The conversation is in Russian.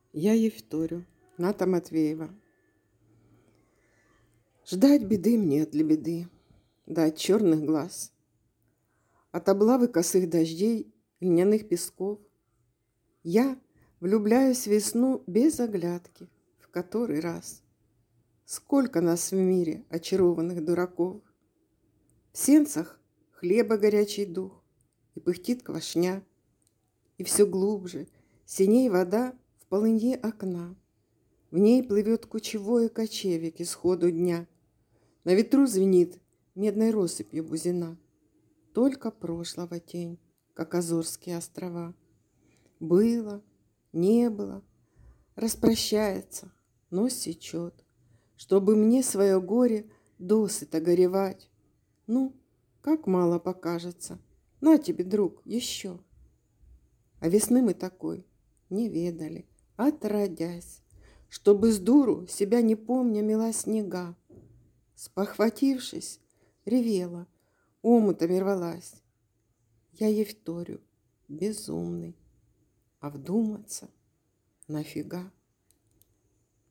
Я Евторю, Ната Матвеева. Ждать беды мне для беды, да от черных глаз, от облавы косых дождей, льняных песков. Я влюбляюсь в весну без оглядки, в который раз. Сколько нас в мире очарованных дураков! В сенцах хлеба горячий дух, и пыхтит квашня, и все глубже, синей вода в полыне окна. В ней плывет кучевое кочевик исходу дня. На ветру звенит медной россыпью бузина. Только прошлого тень, как Азорские острова. Было, не было, распрощается, но сечет, чтобы мне свое горе досыта горевать. Ну, как мало покажется, на тебе, друг, еще. А весны мы такой не ведали, отродясь, чтобы с дуру, себя не помня, мела снега. Спохватившись, ревела, омутами рвалась. Я Евторю, безумный, а вдуматься нафига?